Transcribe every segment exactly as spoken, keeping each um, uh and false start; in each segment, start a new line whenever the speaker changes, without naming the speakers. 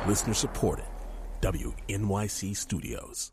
Listener supported. W N Y C Studios.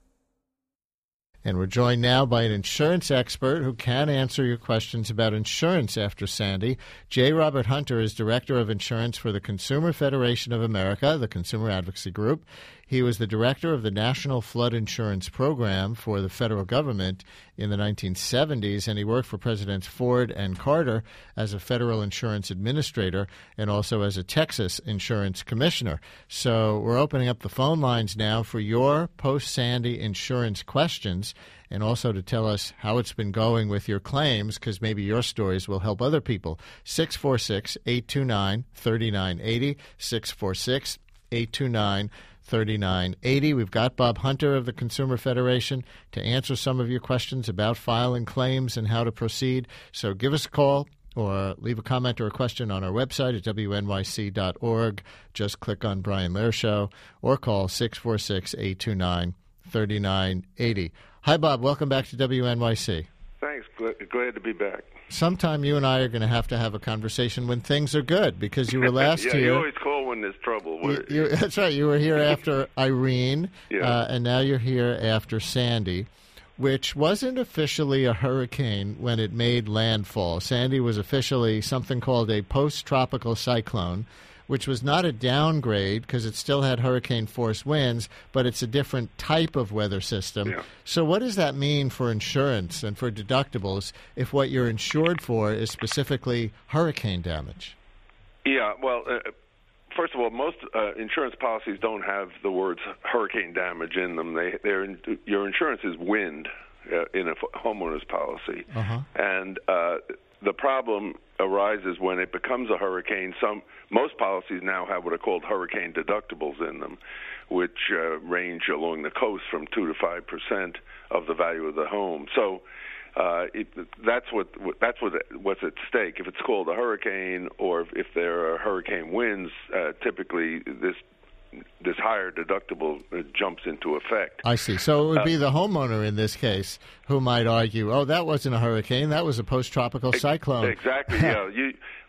And we're joined now by an insurance expert who can answer your questions about insurance after Sandy. J. Robert Hunter is Director of Insurance for the Consumer Federation of America, the consumer advocacy group. He was the director of the National Flood Insurance Program for the federal government in the nineteen seventies, and he worked for Presidents Ford and Carter as a federal insurance administrator and also as a Texas insurance commissioner. So we're opening up the phone lines now for your post-Sandy insurance questions, and also to tell us how it's been going with your claims, because maybe your stories will help other people. six four six, eight two nine, three nine eight zero, six four six, eight two nine, thirty-nine eighty. We've got Bob Hunter of the Consumer Federation to answer some of your questions about filing claims and how to proceed. So give us a call or leave a comment or a question on our website at W N Y C dot org. Just click on Brian Lehrer Show or call six four six, eight two nine, three nine eight zero. Hi, Bob. Welcome back to W N Y C.
Thanks. Glad to be back.
Sometime you and I are going to have to have a conversation when things are good, because you were last
yeah,
here.
You always call when there's trouble.
You, you, that's right. You were here after Irene,
yeah.
uh, and now you're here after Sandy, which wasn't officially a hurricane when it made landfall. Sandy was officially something called a post-tropical cyclone, which was not a downgrade because it still had hurricane-force winds, but it's a different type of weather system.
Yeah.
So what does that mean for insurance and for deductibles if what you're insured for is specifically hurricane damage?
Yeah, well, uh, first of all, most uh, insurance policies don't have the words hurricane damage in them. They, they're in, your insurance is wind uh, in a homeowner's policy.
Uh-huh.
And uh, the problem arises when it becomes a hurricane. Some most policies now have what are called hurricane deductibles in them, which uh, range along the coast from two to five percent of the value of the home. So uh, it, that's what that's what what's at stake. If it's called a hurricane, or if, if there are hurricane winds, uh, typically this. this higher deductible uh, jumps into effect.
I see. So it would be
uh,
the homeowner in this case who might argue, oh, that wasn't a hurricane, that was a post-tropical cyclone.
Exactly, yeah. You,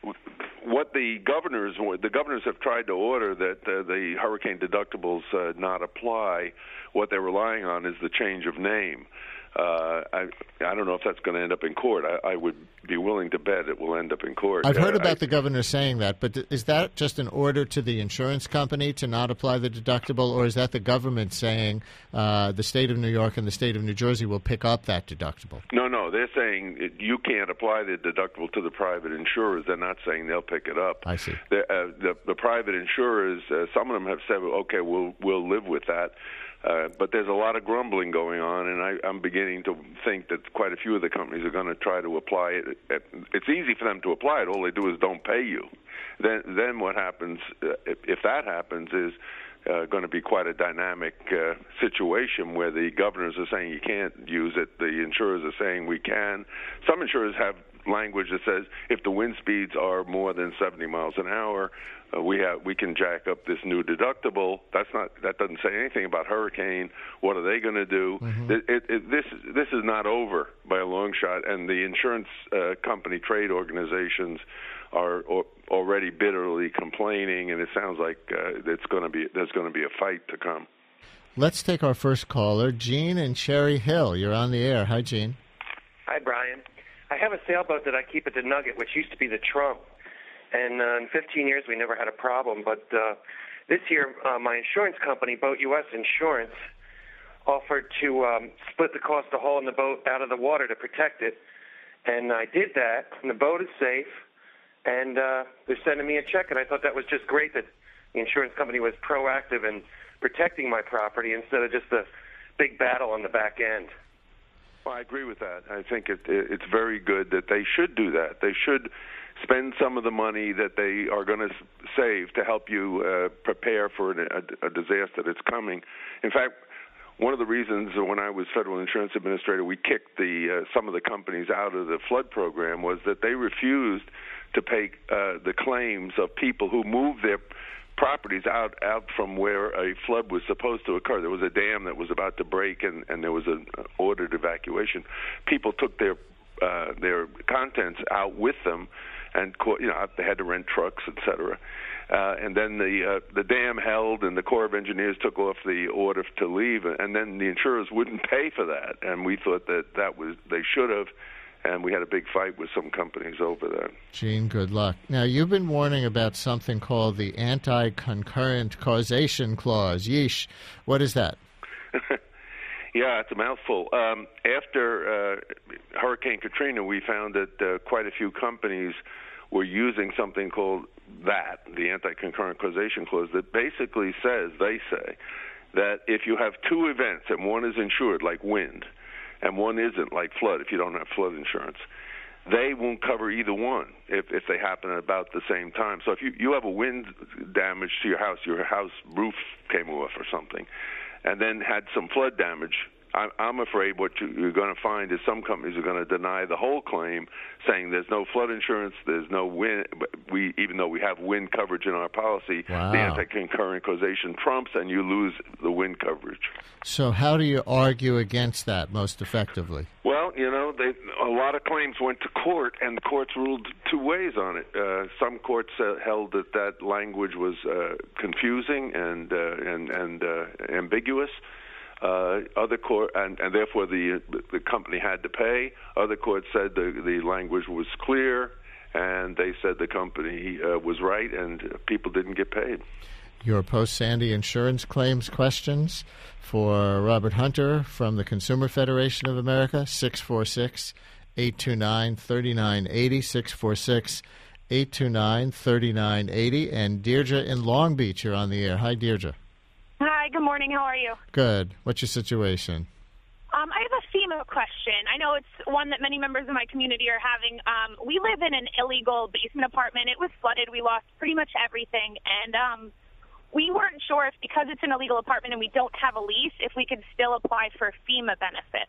what the governors, the governors have tried to order that uh, the hurricane deductibles uh, not apply. What they're relying on is the change of name. Uh, I I don't know if that's going to end up in court. I, I would be willing to bet it will end up in court.
I've heard
uh,
about
I,
the governor saying that, but is that just an order to the insurance company to not apply the deductible, or is that the government saying uh, the state of New York and the state of New Jersey will pick up that deductible?
No, no, they're saying it, you can't apply the deductible to the private insurers. They're not saying they'll pick it up.
I see.
The, uh, the, the private insurers, uh, some of them have said, okay, we'll we'll live with that. Uh, but there's a lot of grumbling going on, and I, I'm beginning to think that quite a few of the companies are going to try to apply it. It's easy for them to apply it. All they do is don't pay you. Then, then what happens, uh, if, if that happens, is uh, going to be quite a dynamic uh, situation where the governors are saying you can't use it. The insurers are saying we can. Some insurers have language that says if the wind speeds are more than seventy miles an hour, uh, we have we can jack up this new deductible. That's not that doesn't say anything about hurricane. What are they going to do? Mm-hmm. It, it, it, this this is not over by a long shot, and the insurance uh, company trade organizations are o- already bitterly complaining, and it sounds like uh, it's going to be there's going to be a fight to come.
Let's take our first caller, Gene in Cherry Hill. You're on the air. Hi, Gene.
Hi, Brian. I have a sailboat that I keep at the Nugget, which used to be the Trump. And uh, in fifteen years, we never had a problem. But uh, this year, uh, my insurance company, Boat U S Insurance, offered to um, split the cost of hauling the boat out of the water to protect it. And I did that, and the boat is safe. And uh, they're sending me a check, and I thought that was just great that the insurance company was proactive in protecting my property instead of just a big battle on the back end.
Well, I agree with that. I think it, it, it's very good that they should do that. They should spend some of the money that they are going to save to help you uh, prepare for an, a, a disaster that's coming. In fact, one of the reasons when I was federal insurance administrator, we kicked the uh, some of the companies out of the flood program was that they refused to pay uh, the claims of people who moved their properties out out from where a flood was supposed to occur. There was a dam that was about to break, and, and there was an ordered evacuation. People took their uh, their contents out with them, and you know they had to rent trucks, et cetera. Uh, and then the uh, the dam held, and the Corps of Engineers took off the order to leave, and then the insurers wouldn't pay for that, and we thought that that was they should have, and we had a big fight with some companies over that.
Gene, good luck. Now, you've been warning about something called the anti-concurrent causation clause. Yeesh. What is that?
Yeah, it's a mouthful. Um, after uh, Hurricane Katrina, we found that uh, quite a few companies were using something called that, the anti-concurrent causation clause, that basically says, they say, that if you have two events and one is insured, like wind, and one isn't, like flood, if you don't have flood insurance, they won't cover either one if, if they happen at about the same time. So if you, you have a wind damage to your house, your house roof came off or something, and then had some flood damage, I'm afraid what you're going to find is some companies are going to deny the whole claim, saying there's no flood insurance, there's no wind. We, even though we have wind coverage in our policy,
wow.
The anti-concurrent causation trumps, and you lose the wind coverage.
So how do you argue against that most effectively?
Well, you know, they, a lot of claims went to court, and the courts ruled two ways on it. Uh, some courts uh, held that that language was uh, confusing and uh, and and uh, ambiguous. Uh, other court, and, and therefore the the company had to pay. Other courts said the the language was clear, and they said the company uh, was right, and people didn't get paid.
Your post-Sandy insurance claims questions for Robert Hunter from the Consumer Federation of America, six four six, eight two nine, three nine eight zero, six four six, eight two nine, three nine eight zero. And Deirdre in Long Beach, you're on the air. Hi, Deirdre.
Hi, good morning. How are you?
Good. What's your situation?
Um, I have a FEMA question. I know it's one that many members of my community are having. Um, we live in an illegal basement apartment. It was flooded. We lost pretty much everything. And um, we weren't sure if, because it's an illegal apartment and we don't have a lease, if we could still apply for FEMA benefits.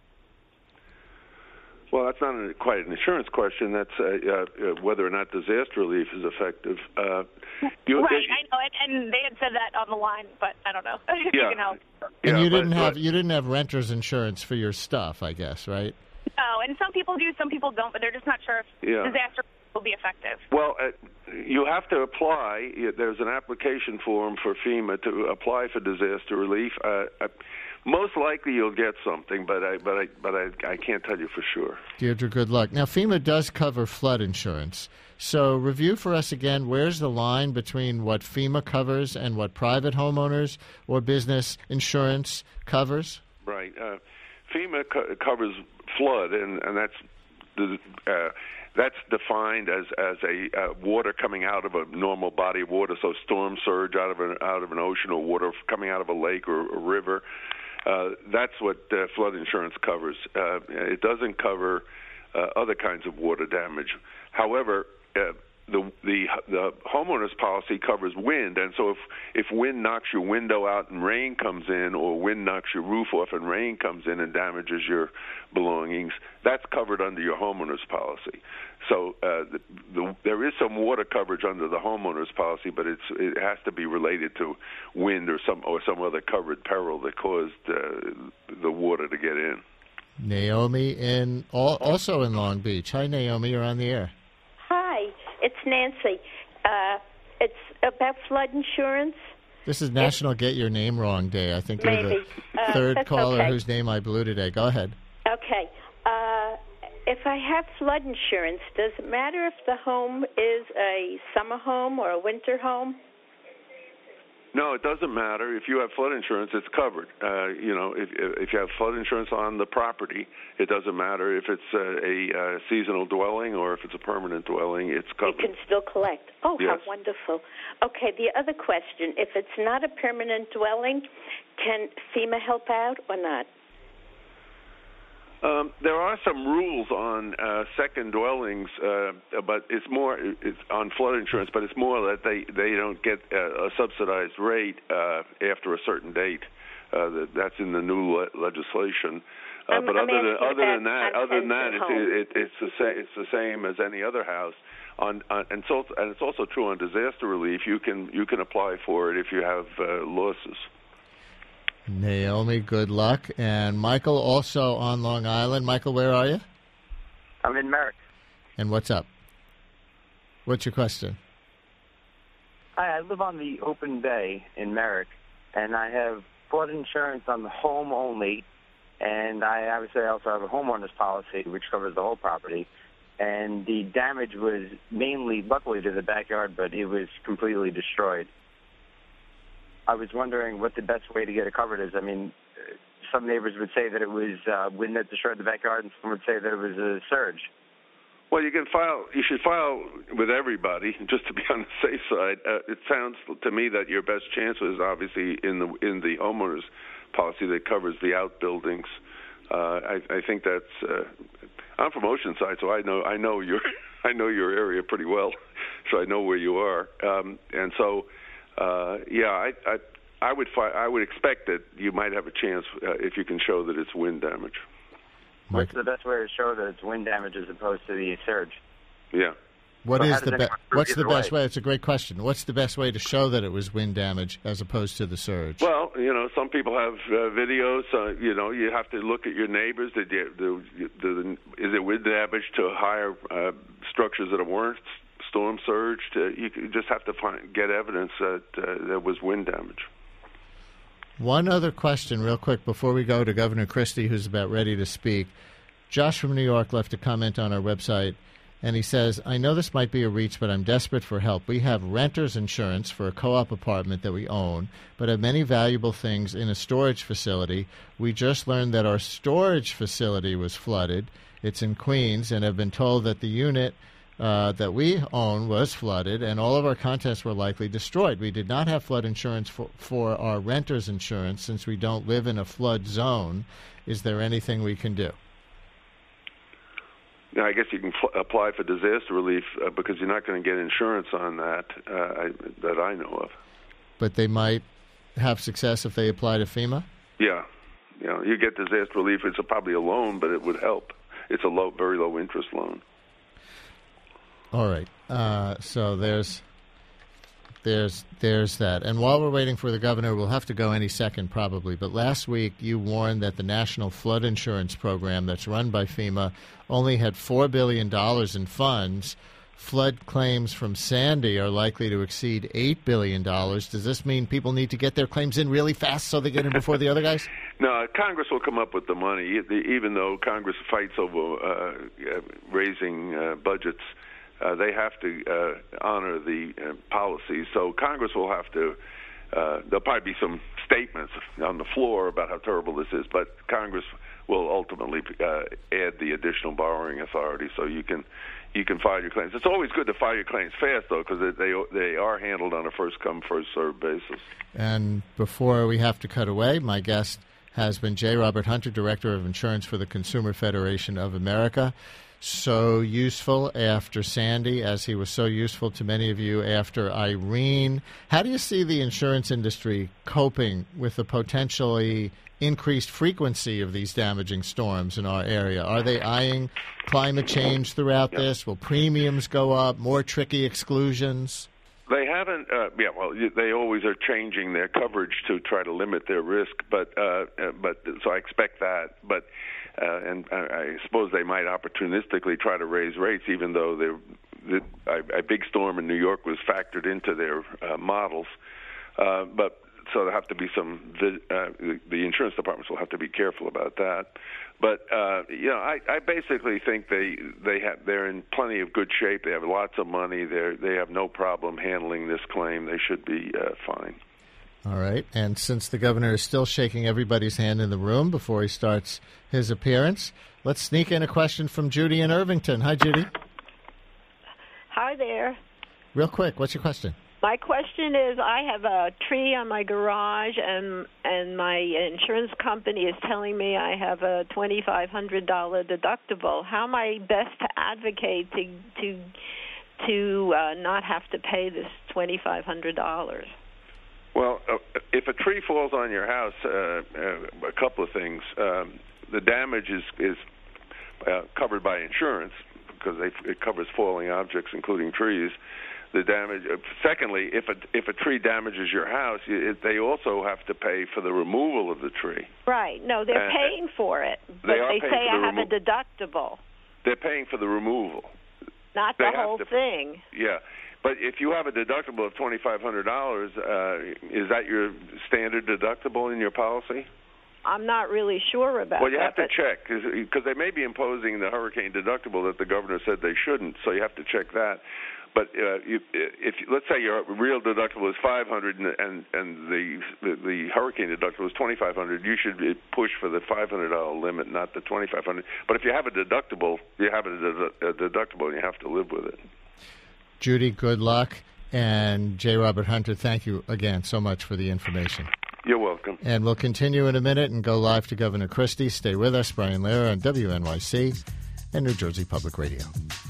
Well, that's not a, quite an insurance question. That's uh, uh, whether or not disaster relief is effective. Uh, you,
right,
it,
I know, and, and they had said that on the line, but I don't know if
yeah,
you can help.
And
yeah,
you didn't
but,
have
but,
you didn't have renter's insurance for your stuff, I guess, right?
No, and some people do, some people don't, but they're just not sure if
yeah.
disaster will be effective.
Well, uh, you have to apply. There's an application form for FEMA to apply for disaster relief. Uh, uh, Most likely you'll get something, but I but I but I, I can't tell you for sure.
Deirdre, good luck. Now, FEMA does cover flood insurance. So review for us again, where's the line between what FEMA covers and what private homeowners or business insurance covers?
Right. Uh, FEMA co- covers flood, and, and that's the, uh, that's defined as as a uh, water coming out of a normal body of water, so storm surge out of an out of an ocean, or water coming out of a lake or a river. Uh, that's what uh, flood insurance covers. Uh, it doesn't cover uh, other kinds of water damage. However, uh, the, the the homeowner's policy covers wind, and so if, if wind knocks your window out and rain comes in, or wind knocks your roof off and rain comes in and damages your belongings, that's covered under your homeowner's policy. So uh, the, the, there is some water coverage under the homeowner's policy, but it's it has to be related to wind or some or some other covered peril that caused uh, the water to get in.
Naomi in also in Long Beach. Hi, Naomi. You're on the air.
Hi, it's Nancy. Uh, it's about flood insurance.
This is National Get Your Name Wrong Day. I think you're
Maybe.
the
Uh,
third
that's
caller
okay.
whose name I blew today. Go ahead.
Okay. Uh, if I have flood insurance, does it matter if the home is a summer home or a winter home?
No, it doesn't matter. If you have flood insurance, it's covered. Uh, you know, if if you have flood insurance on the property, it doesn't matter if it's a, a, a seasonal dwelling or if it's a permanent dwelling. It's covered.
You can still collect. Oh,
yes.
How wonderful. Okay, the other question, if it's not a permanent dwelling, can FEMA help out or not?
Um, there are some rules on uh, second dwellings, uh, but it's more it's on flood insurance. But it's more that they, they don't get a, a subsidized rate uh, after a certain date. Uh, that, that's in the new le- legislation. Uh,
I'm,
but
I'm
other than other than
that,
that, other than that, it's,
home.
it, it's the same. It's the same as any other house. On, on and so and it's also true on disaster relief. You can you can apply for it if you have uh, losses.
Naomi, good luck. And Michael, also on Long Island. Michael, where are you?
I'm in Merritt.
And what's up? What's your question?
Hi, I live on the open bay in Merrick, and I have flood insurance on the home only, and I obviously also have a homeowner's policy which covers the whole property. And the damage was mainly, luckily, to the backyard, but it was completely destroyed. I was wondering what the best way to get it covered is. I mean, some neighbors would say that it was uh, wind that destroyed the backyard, and some would say that it was a surge.
Well, you can file. You should file with everybody just to be on the safe side. Uh, it sounds to me that your best chance is obviously in the in the homeowner's policy that covers the outbuildings. Uh, I, I think that's. Uh, I'm from Oceanside, so I know I know your I know your area pretty well, so I know where you are, um, and so uh, yeah, I, I I would fi- I would expect that you might have a chance uh, if you can show that it's wind damage.
What's the best way to show that it's wind damage as opposed to the surge?
Yeah.
What
So
is
how
the
does
be-
anyone prove
what's the
either
best
way?
way? It's a great question. What's the best way to show that it was wind damage as opposed to the surge?
Well, you know, some people have uh, videos. Uh, you know, you have to look at your neighbors. Did you, do, do, is it wind damage to higher uh, structures that weren't storm surged? Uh, you just have to find get evidence that uh, there was wind damage.
One other question, real quick, before we go to Governor Christie, who's about ready to speak. Josh from New York left a comment on our website, and he says, I know this might be a reach, but I'm desperate for help. We have renter's insurance for a co-op apartment that we own, but have many valuable things in a storage facility. We just learned that our storage facility was flooded. It's in Queens, and have been told that the unit uh, that we own was flooded, and all of our contents were likely destroyed. We did not have flood insurance for, for our renter's insurance since we don't live in a flood zone. Is there anything we can do?
Now, I guess you can fl- apply for disaster relief uh, because you're not going to get insurance on that uh, I, that I know of.
But they might have success if they apply to FEMA?
Yeah. You know, you get disaster relief. It's a, probably a loan, but it would help. It's a low, very low interest loan.
All right. Uh, so there's there's there's that. And while we're waiting for the governor, we'll have to go any second probably. But last week you warned that the National Flood Insurance Program that's run by FEMA only had four billion dollars in funds. Flood claims from Sandy are likely to exceed eight billion dollars. Does this mean people need to get their claims in really fast so they get in before the other guys?
No, Congress will come up with the money, even though Congress fights over uh, raising uh, budgets. Uh, they have to uh, honor the uh, policies. So Congress will have to, uh, there'll probably be some statements on the floor about how terrible this is, but Congress will ultimately uh, add the additional borrowing authority so you can you can file your claims. It's always good to file your claims fast, though, because they they are handled on a first-come, first-served basis.
And before we have to cut away, my guest has been J. Robert Hunter, Director of Insurance for the Consumer Federation of America. So useful after Sandy, as he was so useful to many of you after Irene. How do you see the insurance industry coping with the potentially increased frequency of these damaging storms in our area? Are they eyeing climate change throughout this? Will premiums go up? More tricky exclusions?
They haven't. Uh, yeah, well, they always are changing their coverage to try to limit their risk. But, uh, but so I expect that. But, uh, and I suppose they might opportunistically try to raise rates, even though the, a big storm in New York was factored into their uh, models. Uh, but so there have to be some. Uh, the insurance departments will have to be careful about that. But uh, you know, I, I basically think they they have they're in plenty of good shape. They have lots of money. They they have no problem handling this claim. They should be uh, fine.
All right. And since the governor is still shaking everybody's hand in the room before he starts his appearance, let's sneak in a question from Judy in Irvington. Hi, Judy.
Hi there.
Real quick, what's your question?
My question is, I have a tree on my garage, and and my insurance company is telling me I have a twenty-five hundred dollars deductible. How am I best to advocate to to to uh, not have to pay this twenty-five hundred dollars?
Well, uh, if a tree falls on your house, uh, uh, a couple of things. Um, the damage is is uh, covered by insurance because they, it covers falling objects, including trees. The damage. Uh, secondly, if a if a tree damages your house, it, they also have to pay for the removal of the tree.
Right. No, they're
Uh,
paying for it, but
they are
they
paying
say
for
I
the
have
remo-
a deductible.
They're paying for the removal.
Not the whole
to,
thing.
Yeah. But if you have a deductible of twenty-five hundred dollars, uh, is that your standard deductible in your policy?
I'm not really sure about that.
Well, you have
that,
to check, because they may be imposing the hurricane deductible that the governor said they shouldn't, so you have to check that. But uh, you, if let's say your real deductible is five hundred dollars and, and the, the the hurricane deductible is twenty-five hundred dollars, you should push for the five hundred dollars limit, not the twenty-five hundred dollars. But if you have a deductible, you have a, a deductible, and you have to live with it.
Judy, good luck. And J. Robert Hunter, thank you again so much for the information.
You're welcome.
And we'll continue in a minute and go live to Governor Christie. Stay with us. Brian Lehrer on W N Y C and New Jersey Public Radio.